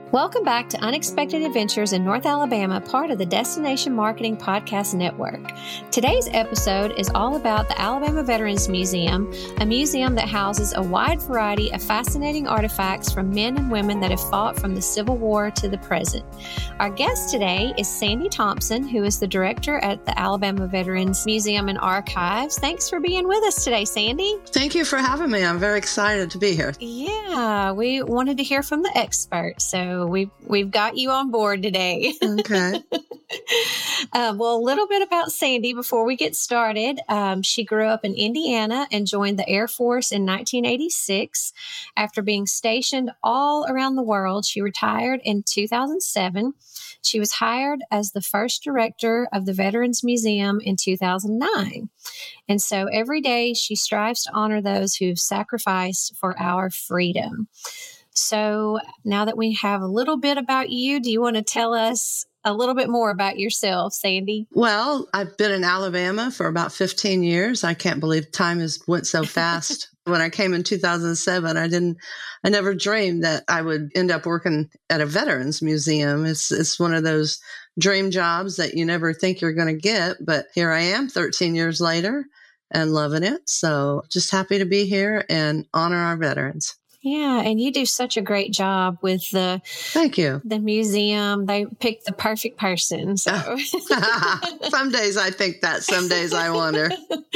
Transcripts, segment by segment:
Welcome back to Unexpected Adventures in North Alabama, part of the Destination Marketing Podcast Network. Today's episode is all about the Alabama Veterans Museum, a museum that houses a wide variety of fascinating artifacts from men and women that have fought from the Civil War to the present. Our guest today is Sandy Thompson, who is the director at the Alabama Veterans Museum and Archives. Thanks for being with us today, Sandy. Thank you for having me. I'm very excited to be here. Yeah, we wanted to hear from the expert, so we've got you on board today. Okay. Well, a little bit about Sandy before we get started. She grew up in Indiana and joined the Air Force in 1986. After being stationed all around the world, she retired in 2007. She was hired as the first director of the Veterans Museum in 2009. And so every day she strives to honor those who've sacrificed for our freedom. So now that we have a little bit about you, do you want to tell us a little bit more about yourself, Sandy? Well, I've been in Alabama for about 15 years. I can't believe time has went so fast. When I came in 2007, I never dreamed that I would end up working at a veterans museum. It's one of those dream jobs that you never think you're going to get. But here I am 13 years later and loving it. So just happy to be here and honor our veterans. Yeah, and you do such a great job with Thank you. The museum. They picked the perfect person. So Some days I think that, some days I wonder.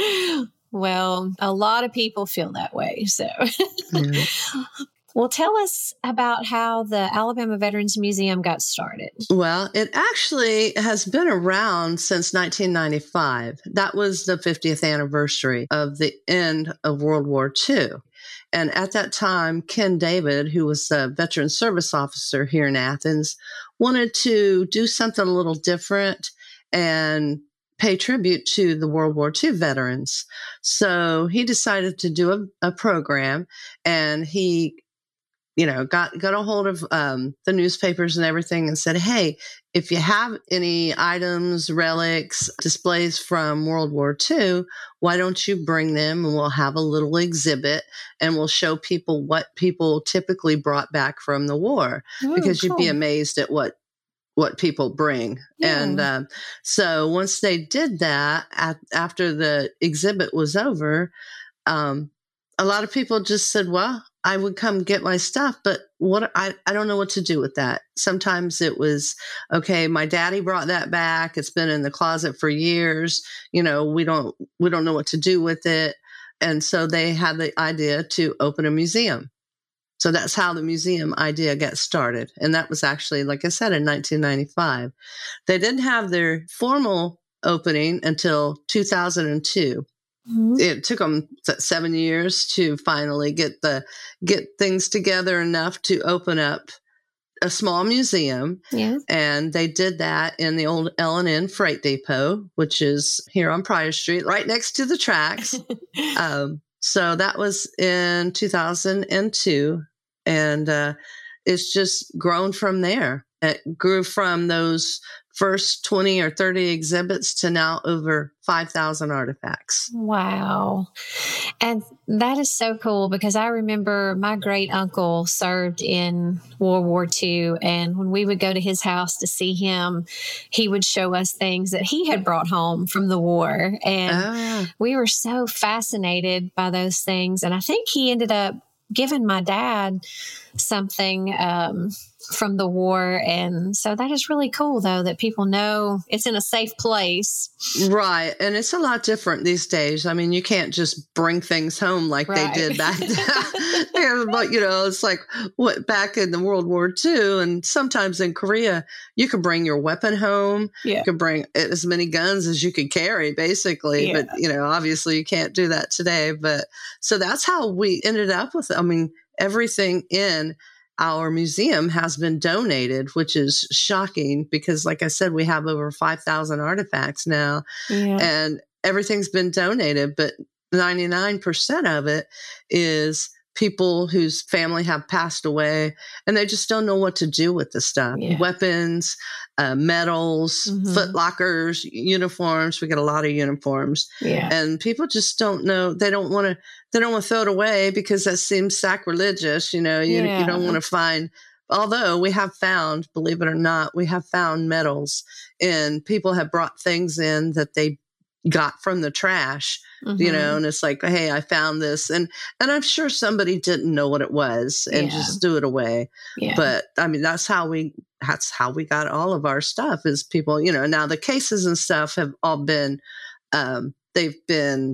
Well, a lot of people feel that way. So, Yeah. Well, tell us about how the Alabama Veterans Museum got started. Well, it actually has been around since 1995. That was the 50th anniversary of the end of World War II. And at that time, Ken David, who was a veteran service officer here in Athens, wanted to do something a little different and pay tribute to the World War II veterans. So he decided to do a program, and he got a hold of the newspapers and everything and said, hey, if you have any items, relics, displays from World War II, why don't you bring them and we'll have a little exhibit and we'll show people what people typically brought back from the war, because you'd be amazed at what people bring. Yeah. And so once they did that, after the exhibit was over, a lot of people just said, well, I would come get my stuff, but I don't know what to do with that. Sometimes it was, okay, my daddy brought that back. It's been in the closet for years. We don't know what to do with it. And so they had the idea to open a museum. So that's how the museum idea got started. And that was actually, like I said, in 1995. They didn't have their formal opening until 2002. Mm-hmm. It took them 7 years to finally get things together enough to open up a small museum. Yeah. And they did that in the old L&N Freight Depot, which is here on Pryor Street, right next to the tracks. So that was in 2002. And it's just grown from there. It grew from those first 20 or 30 exhibits to now over 5,000 artifacts. Wow. And that is so cool, because I remember my great uncle served in World War II. And when we would go to his house to see him, he would show us things that he had brought home from the war. And we were so fascinated by those things. And I think he ended up giving my dad something from the war. And so that is really cool, though, that people know it's in a safe place. Right. And it's a lot different these days. I mean, you can't just bring things home like they did back then. But, it's like back in the World War II, and sometimes in Korea, you could bring your weapon home. Yeah. You could bring as many guns as you could carry, basically. Yeah. But, obviously you can't do that today. But so that's how we ended up with, everything in our museum has been donated, which is shocking because, like I said, we have over 5,000 artifacts now, and everything's been donated, but 99% of it is people whose family have passed away and they just don't know what to do with the stuff. Yeah. Weapons, medals, foot lockers, uniforms. We get a lot of uniforms, and people just don't know. They don't want to throw it away because that seems sacrilegious. You don't want to find although we have found, believe it or not, we have found medals, and people have brought things in that they got from the trash, and it's like, hey, I found this. And I'm sure somebody didn't know what it was and just threw it away. Yeah. But I mean, that's how we got all of our stuff is people, now the cases and stuff have all been, they've been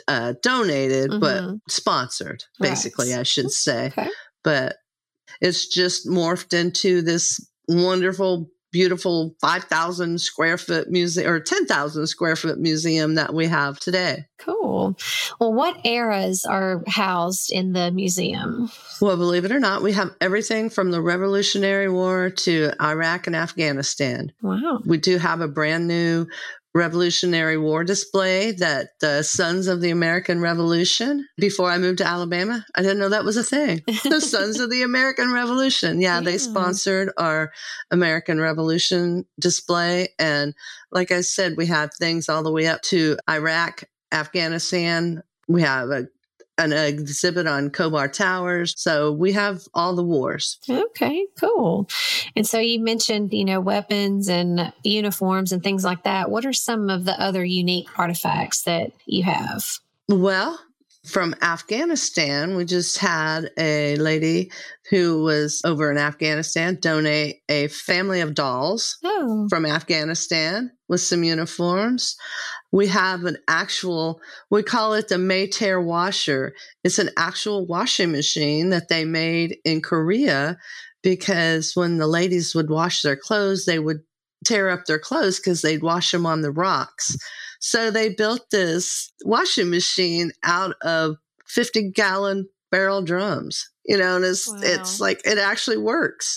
donated, but sponsored, basically, right. I should say. Okay. But it's just morphed into this wonderful, beautiful 5,000 square foot museum or 10,000 square foot museum that we have today. Cool. Well, what eras are housed in the museum? Well, believe it or not, we have everything from the Revolutionary War to Iraq and Afghanistan. Wow. We do have a brand new Revolutionary War display that the Sons of the American Revolution. Before I moved to Alabama, I didn't know that was a thing. The Sons of the American Revolution. Yeah, they sponsored our American Revolution display. And like I said, we have things all the way up to Iraq, Afghanistan. We have an exhibit on Khobar Towers. So we have all the wars. Okay, cool. And so you mentioned, weapons and uniforms and things like that. What are some of the other unique artifacts that you have? Well, from Afghanistan, we just had a lady who was over in Afghanistan donate a family of dolls from Afghanistan with some uniforms. We have an actual, we call it the Mayter washer. It's an actual washing machine that they made in Korea because when the ladies would wash their clothes, they would tear up their clothes because they'd wash them on the rocks. So they built this washing machine out of 50-gallon barrel drums, and it's like, it actually works.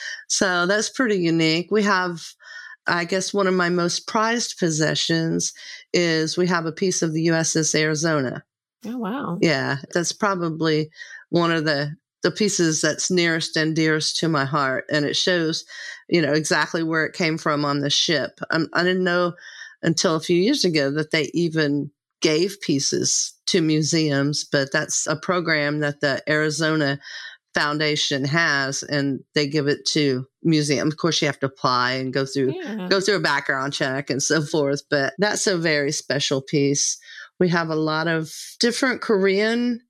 So that's pretty unique. We have, I guess, one of my most prized possessions is we have a piece of the USS Arizona. Oh, wow. Yeah, that's probably one of the pieces that's nearest and dearest to my heart. And it shows, exactly where it came from on the ship. I didn't know until a few years ago that they even gave pieces to museums, but that's a program that the Arizona Foundation has, and they give it to museums. Of course, you have to apply and go through a background check and so forth, but that's a very special piece. We have a lot of different Korean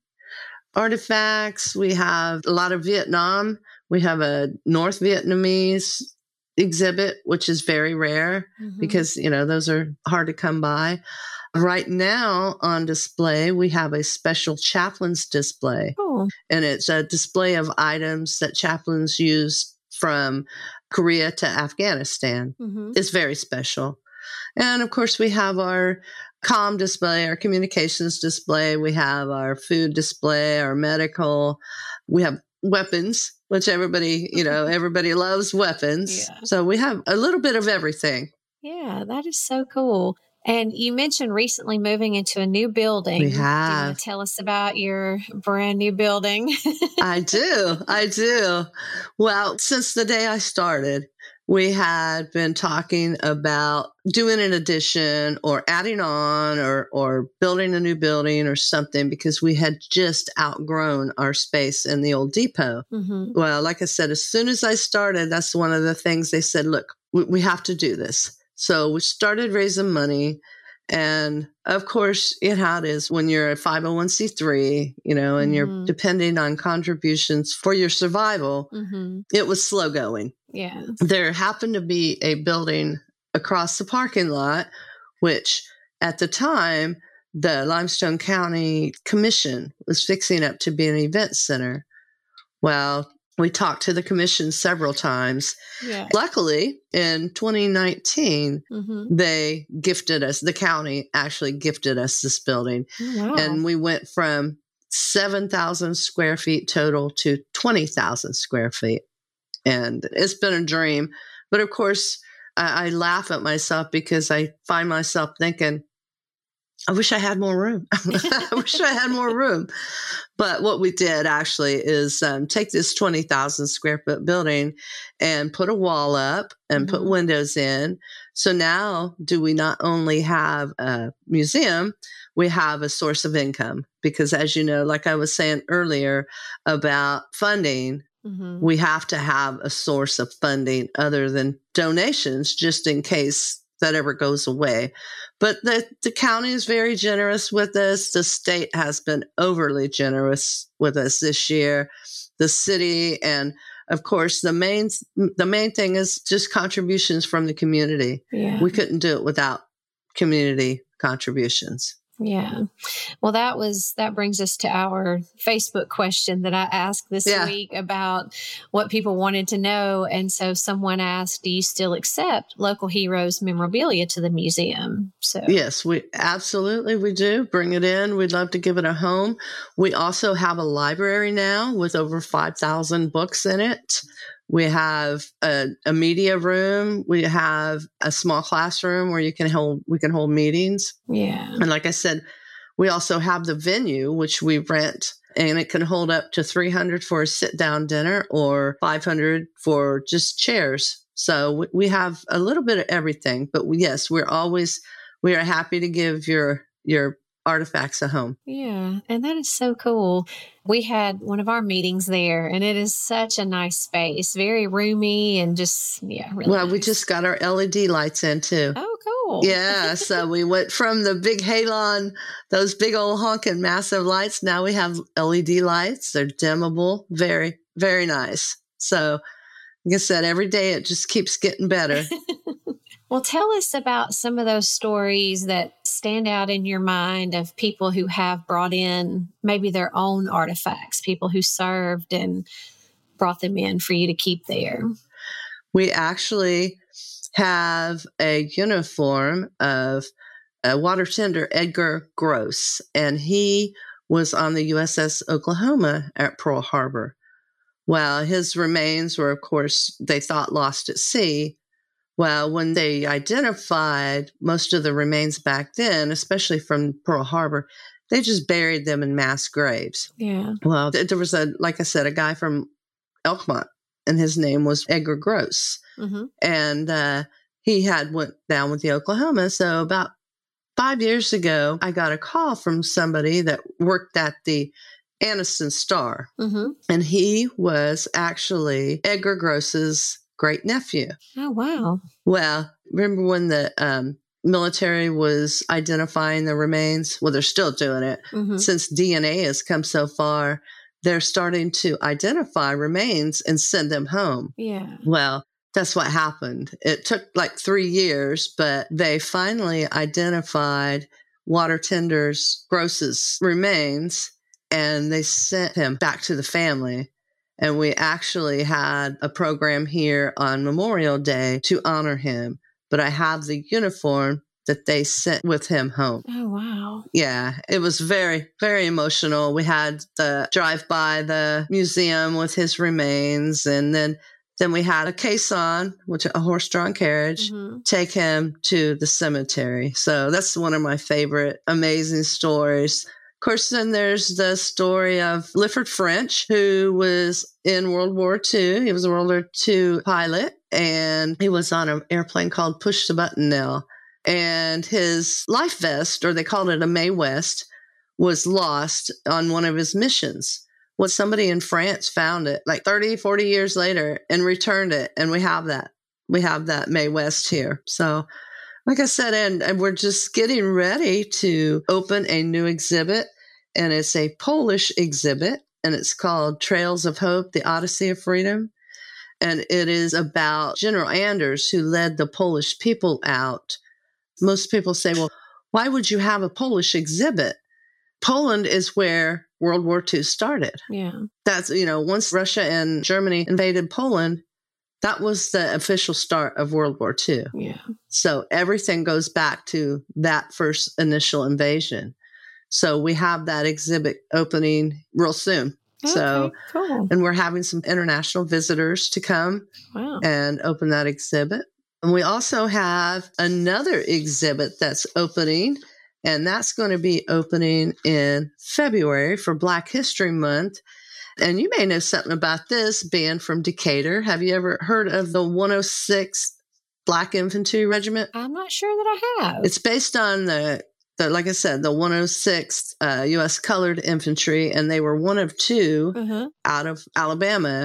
artifacts. We have a lot of Vietnam. We have a North Vietnamese exhibit, which is very rare because, those are hard to come by. Right now on display, we have a special chaplain's display. Oh. And it's a display of items that chaplains use from Korea to Afghanistan. It's very special. And of course, we have our comm display, our communications display. We have our food display, our medical. We have weapons, which everybody loves weapons. Yeah. So we have a little bit of everything. Yeah, that is so cool. And you mentioned recently moving into a new building. We have. Do you want to tell us about your brand new building? I do. Well, since the day I started, we had been talking about doing an addition or adding on or building a new building or something because we had just outgrown our space in the old depot. Well, like I said, as soon as I started, that's one of the things they said, look, we have to do this. So we started raising money. And of course, how it is when you're a 501c3, and you're depending on contributions for your survival, it was slow going. Yeah. There happened to be a building across the parking lot, which at the time, the Limestone County Commission was fixing up to be an event center. Well, we talked to the commission several times. Yeah. Luckily, in 2019, they gifted us, the county actually gifted us this building. Oh, wow. And we went from 7,000 square feet total to 20,000 square feet. And it's been a dream. But of course, I laugh at myself because I find myself thinking, I wish I had more room. I wish I had more room. But what we did actually is take this 20,000 square foot building and put a wall up and put windows in. So now do we not only have a museum, we have a source of income. Because as you know, like I was saying earlier about funding, Mm-hmm. We have to have a source of funding other than donations, just in case that ever goes away. But the county is very generous with us. The state has been overly generous with us this year. The city, and of course, the main thing is just contributions from the community. Yeah. We couldn't do it without community contributions. Yeah. Well, that brings us to our Facebook question that I asked this week about what people wanted to know. And so someone asked, do you still accept local heroes memorabilia to the museum? So yes, we do. Bring it in. We'd love to give it a home. We also have a library now with over 5,000 books in it. We have a media room. We have a small classroom where we can hold meetings. Yeah. And like I said, we also have the venue, which we rent, and it can hold up to 300 for a sit-down dinner or 500 for just chairs. So we have a little bit of everything. But yes, we are happy to give your artifacts a home. Yeah. And that is so cool. We had one of our meetings there, and it is such a nice space, very roomy and just, really Well, nice. We just got our LED lights in too. Oh, cool. Yeah. So we went from the big halon, those big old honking massive lights. Now we have LED lights. They're dimmable. Very, very nice. So like I said, every day it just keeps getting better. Well, tell us about some of those stories that stand out in your mind of people who have brought in maybe their own artifacts, people who served and brought them in for you to keep there. We actually have a uniform of a water tender, Edgar Gross, and he was on the USS Oklahoma at Pearl Harbor. Well, his remains were, of course, they thought lost at sea. Well, when they identified most of the remains back then, especially from Pearl Harbor, they just buried them in mass graves. Yeah. Well, there was a guy from Elkmont, and his name was Edgar Gross. Mm-hmm. And he had went down with the Oklahoma. So about 5 years ago, I got a call from somebody that worked at the Anniston Star. Mm-hmm. And he was actually Edgar Gross's great nephew. Oh, wow. Well, remember when the military was identifying the remains? Well, they're still doing it. Mm-hmm. Since DNA has come so far, they're starting to identify remains and send them home. Yeah. Well, that's what happened. It took like 3 years, but they finally identified Water Tender's Gross's remains, and they sent him back to the family. And we actually had a program here on Memorial Day to honor him. But I have the uniform that they sent with him home. Oh, wow. Yeah, it was very, very emotional. We had the drive by the museum with his remains, and then we had a caisson, which a horse-drawn carriage, take him to the cemetery. So that's one of my favorite amazing stories. Of course, then there's the story of Lifford French, who was in World War II. He was a World War II pilot, and he was on an airplane called Push the Button Nell. And his life vest, or they called it a Mae West, was lost on one of his missions. Well, somebody in France found it like 30, 40 years later and returned it. And we have that. We have that Mae West here. So like I said, and we're just getting ready to open a new exhibit, and it's a Polish exhibit, and it's called Trails of Hope, the Odyssey of Freedom. And it is about General Anders, who led the Polish people out. Most people say, well, why would you have a Polish exhibit? Poland is where World War II started. Yeah. That's, once Russia and Germany invaded Poland, that was the official start of World War II. Yeah. So everything goes back to that first initial invasion. So we have that exhibit opening real soon. Okay, so cool. And we're having some international visitors to come and open that exhibit. And we also have another exhibit that's opening, and that's going to be opening in February for Black History Month. And you may know something about this, being from Decatur. Have you ever heard of the 106th Black Infantry Regiment? I'm not sure that I have. It's based on the like I said, the 106th U.S. Colored Infantry, and they were one of two out of Alabama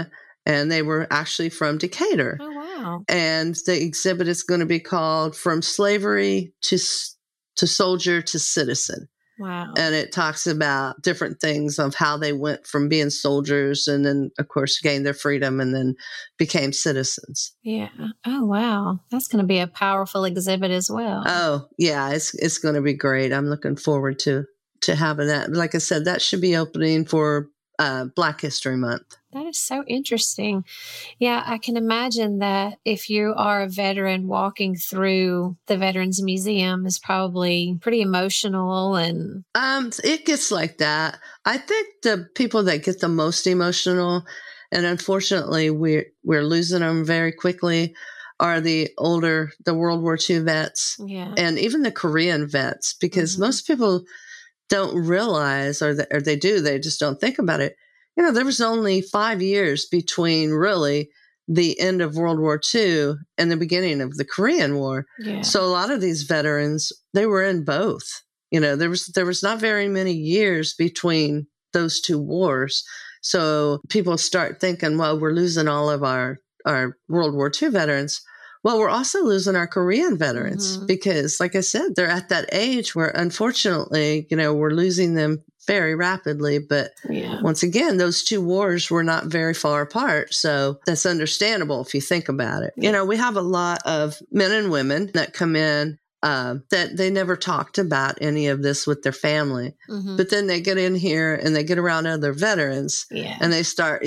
and they were actually from Decatur. Oh, wow. And the exhibit is going to be called From Slavery to Soldier to Citizen. Wow. And it talks about different things of how they went from being soldiers and then, of course, gained their freedom and then became citizens. Yeah. Oh, wow. That's going to be a powerful exhibit as well. Oh, yeah. It's going to be great. I'm looking forward to having that. Like I said, that should be opening for Black History Month. That is so interesting. Yeah, I can imagine that if you are a veteran, walking through the Veterans Museum is probably pretty emotional. And it gets like that. I think the people that get the most emotional, and unfortunately we're losing them very quickly, are the World War II vets, and even the Korean vets, because most people don't realize, or they do, they just don't think about it. There was only 5 years between really the end of World War II and the beginning of the Korean War. Yeah. So a lot of these veterans, they were in both. There was not very many years between those two wars. So people start thinking, well, we're losing all of our World War II veterans. Well, we're also losing our Korean veterans because, like I said, they're at that age where, unfortunately, we're losing them very rapidly. But once again, those two wars were not very far apart. So that's understandable if you think about it. We have a lot of men and women that come in that they never talked about any of this with their family. But then they get in here and they get around other veterans and they start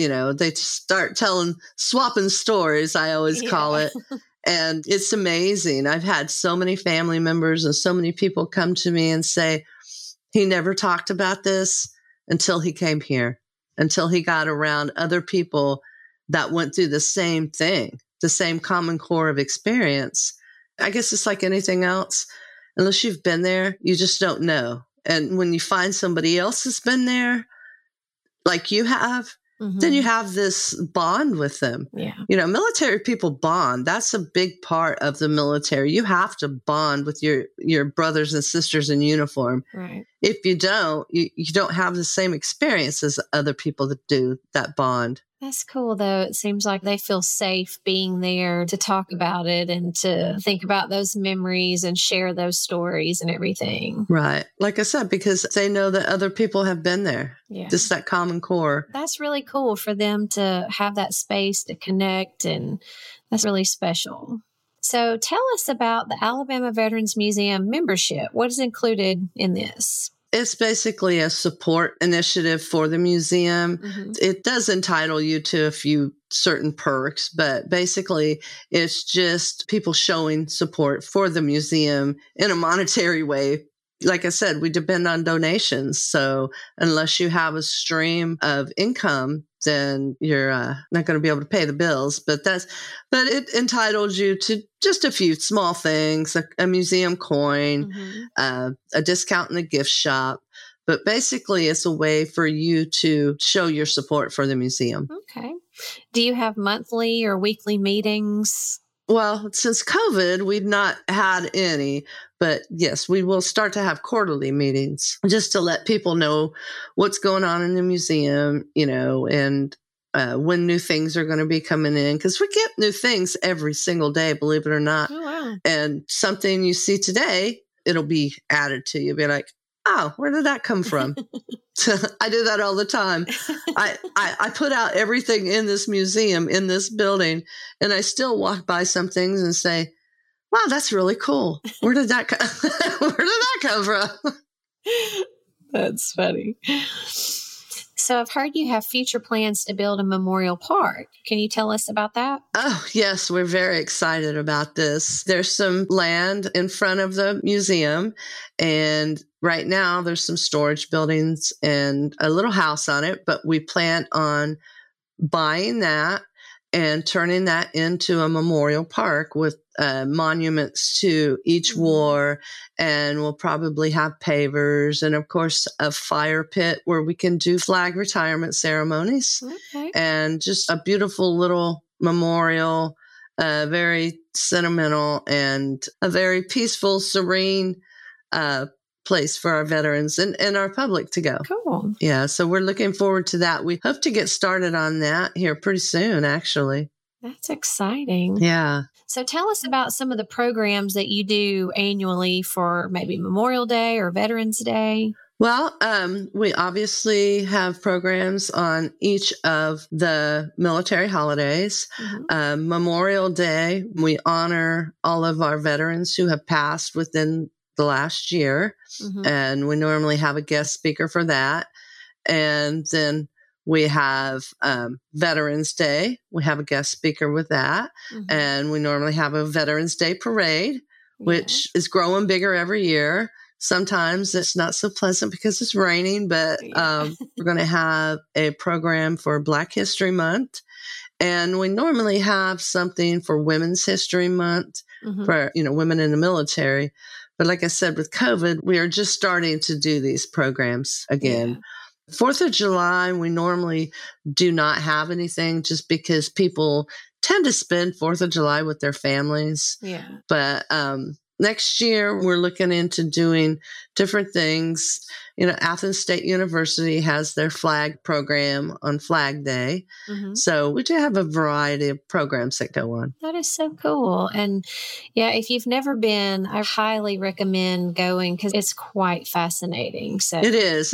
swapping stories, I always call it. And it's amazing. I've had so many family members and so many people come to me and say, he never talked about this until he came here, until he got around other people that went through the same thing, the same common core of experience. I guess it's like anything else. Unless you've been there, you just don't know. And when you find somebody else that's been there, like you have, then you have this bond with them. Yeah. Military people bond. That's a big part of the military. You have to bond with your brothers and sisters in uniform. Right. If you don't, you don't have the same experience as other people that do that bond. That's cool, though. It seems like they feel safe being there to talk about it and to think about those memories and share those stories and everything. Right. Like I said, because they know that other people have been there. Yeah. Just that common core. That's really cool for them to have that space to connect, and that's really special. So tell us about the Alabama Veterans Museum membership. What is included in this? It's basically a support initiative for the museum. It does entitle you to a few certain perks, but basically it's just people showing support for the museum in a monetary way. Like I said, we depend on donations. So unless you have a stream of income, then you're not going to be able to pay the bills. But it entitles you to just a few small things, a museum coin, a discount in the gift shop. But basically, it's a way for you to show your support for the museum. Okay. Do you have monthly or weekly meetings? Well, since COVID, we've not had any, but yes, we will start to have quarterly meetings just to let people know what's going on in the museum, and when new things are going to be coming in, because we get new things every single day, believe it or not. Oh, wow. And something you see today, it'll be added to you. Be like, oh, where did that come from? I do that all the time. I put out everything in this museum, in this building, and I still walk by some things and say, wow, that's really cool. Where did that come from? That's funny. So I've heard you have future plans to build a memorial park. Can you tell us about that? Oh, yes, we're very excited about this. There's some land in front of the museum, and right now there's some storage buildings and a little house on it, but we plan on buying that and turning that into a memorial park with monuments to each war. And we'll probably have pavers and, of course, a fire pit where we can do flag retirement ceremonies. Okay. And just a beautiful little memorial, very sentimental and a very peaceful, serene place for our veterans and our public to go. Cool. Yeah. So we're looking forward to that. We hope to get started on that here pretty soon, actually. That's exciting. Yeah. So tell us about some of the programs that you do annually for maybe Memorial Day or Veterans Day. Well, we obviously have programs on each of the military holidays. Memorial Day, we honor all of our veterans who have passed within the last year. And we normally have a guest speaker for that. And then we have Veterans Day. We have a guest speaker with that. And we normally have a Veterans Day parade, which is growing bigger every year. Sometimes it's not so pleasant because it's raining, but we're going to have a program for Black History Month. And we normally have something for Women's History Month for, women in the military. But like I said, with COVID, we are just starting to do these programs again. 4th of July, we normally do not have anything just because people tend to spend 4th of July with their families. But next year, we're looking into doing different things. Athens State University has their flag program on Flag Day. So we do have a variety of programs that go on. That is so cool. And if you've never been, I highly recommend going because it's quite fascinating. So it is.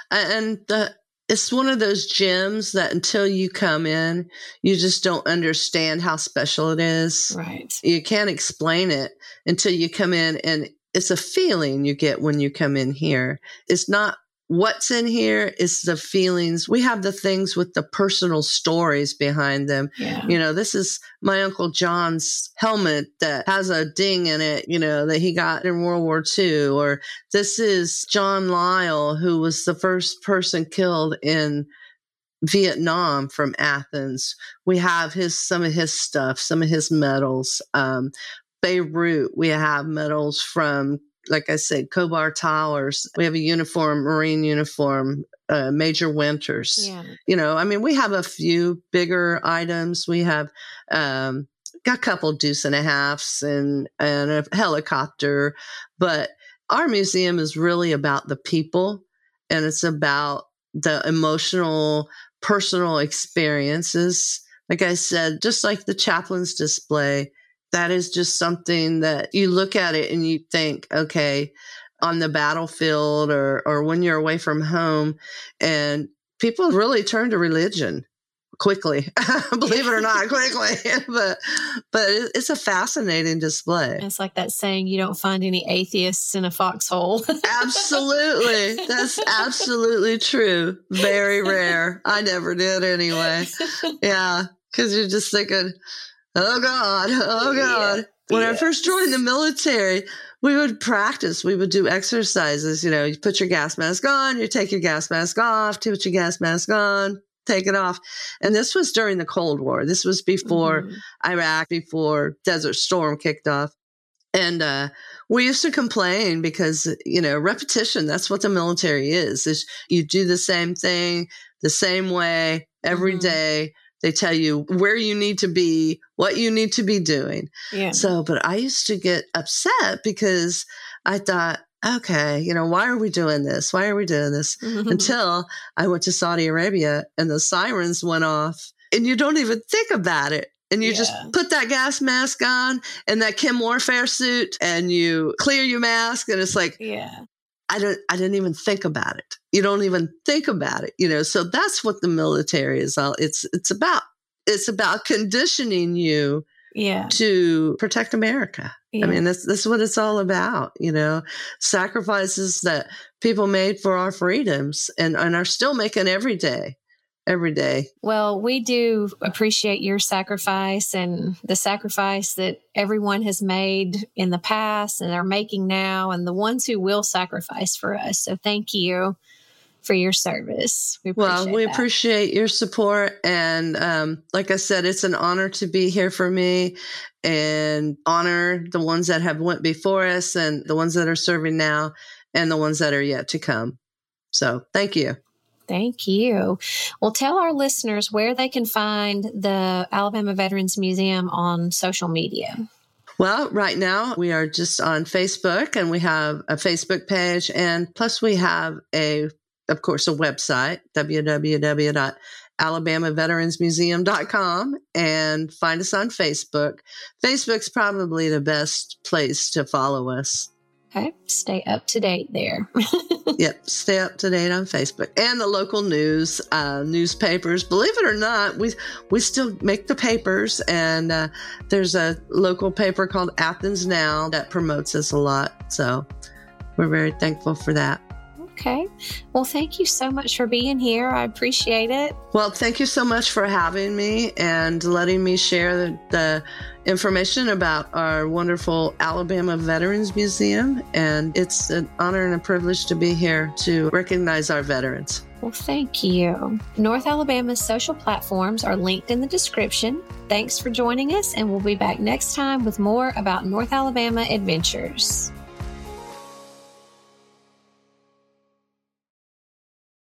It's one of those gyms that until you come in, you just don't understand how special it is. Right. You can't explain it until you come in, and it's a feeling you get when you come in here. It's not what's in here, it's the feelings. We have the things with the personal stories behind them. This is my Uncle John's helmet that has a ding in it, that he got in World War II. Or this is John Lyle, who was the first person killed in Vietnam from Athens. We have some of his stuff, some of his medals. Beirut, we have medals from, like I said, Khobar Towers. We have a uniform, Marine uniform, Major Winters. We have a few bigger items. We have got a couple deuce and a halves and a helicopter. But our museum is really about the people, and it's about the emotional, personal experiences. Like I said, just like the chaplain's display, that is just something that you look at it and you think, okay, on the battlefield or when you're away from home, and people really turn to religion quickly, believe it or not, quickly. But it's a fascinating display. It's like that saying, you don't find any atheists in a foxhole. Absolutely. That's absolutely true. Very rare. I never did anyway. Yeah. Because you're just thinking, oh God. When I first joined the military, we would practice. We would do exercises. You put your gas mask on, you take your gas mask off, put your gas mask on, take it off. And this was during the Cold War. This was before Iraq, before Desert Storm kicked off. And we used to complain because, repetition, that's what the military is you do the same thing the same way every day. They tell you where you need to be, what you need to be doing. But I used to get upset because I thought, okay, why are we doing this? Why are we doing this? Until I went to Saudi Arabia and the sirens went off and you don't even think about it. And you just put that gas mask on and that chem warfare suit and you clear your mask. And it's like, I didn't even think about it. You don't even think about it, So that's what the military is all. It's about conditioning you to protect America. I mean, that's what it's all about, sacrifices that people made for our freedoms and are still making every day. Well, we do appreciate your sacrifice and the sacrifice that everyone has made in the past and are making now, and the ones who will sacrifice for us. So thank you for your service. We appreciate your support. And like I said, it's an honor to be here for me and honor the ones that have went before us and the ones that are serving now and the ones that are yet to come. So thank you. Thank you. Well, tell our listeners where they can find the Alabama Veterans Museum on social media. Well, right now we are just on Facebook, and we have a Facebook page, and plus we have of course, a website, www.alabamaveteransmuseum.com, and find us on Facebook. Facebook's probably the best place to follow us. Okay, stay up to date there. Yep, stay up to date on Facebook and the local news, newspapers. Believe it or not, we still make the papers, and there's a local paper called Athens Now that promotes us a lot. So we're very thankful for that. Okay. Well, thank you so much for being here. I appreciate it. Well, thank you so much for having me and letting me share the information about our wonderful Alabama Veterans Museum. And it's an honor and a privilege to be here to recognize our veterans. Well, thank you. North Alabama's social platforms are linked in the description. Thanks for joining us, and we'll be back next time with more about North Alabama adventures.